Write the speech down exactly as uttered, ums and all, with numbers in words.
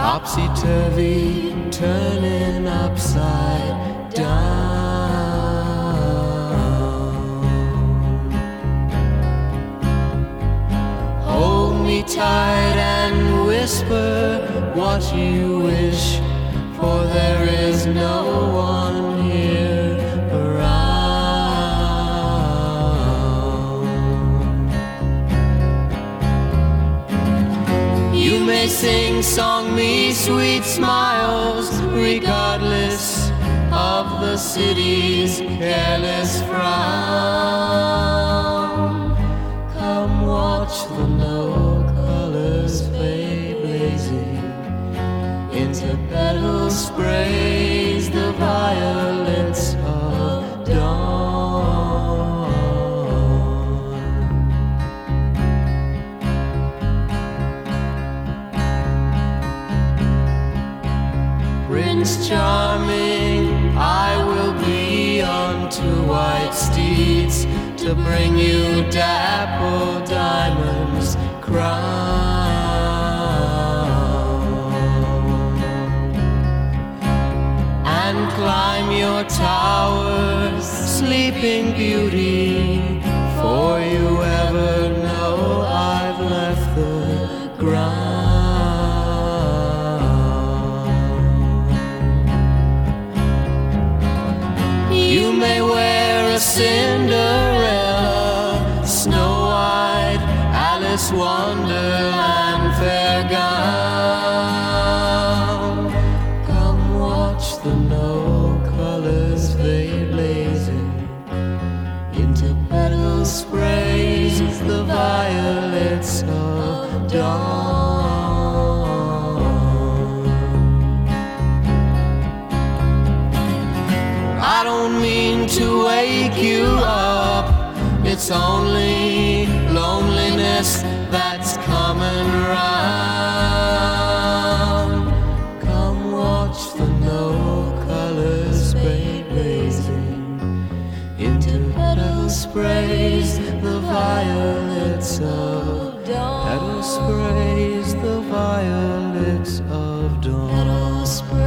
topsy-turvy, turning upside down. Hold me tight and whisper what you wish, for there is no one here around. You may sing song me sweet smiles, regardless of the city's careless frown. Come watch the no colors fade blazing into petal sprays, the violets of dawn. Prince Charming, I will be on two white steeds to bring you dapple diamonds crowned, and climb your towers, sleeping beauty, for you ever know I've left the ground. You may wear a Cinderella, Snow White, Alice Wonderland fair gown. Come watch the no colors fade blazing into petal sprays, the violets of dawn. I don't mean to wake you up, it's only loneliness that's coming round. Come watch the no colors fade blazing into petal sprays, the violets of dawn. Petal sprays, the violets of dawn.